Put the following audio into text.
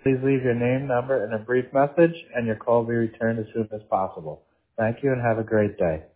Please leave your name, number, and a brief message, and your call will be returned as soon as possible. Thank you and have a great day.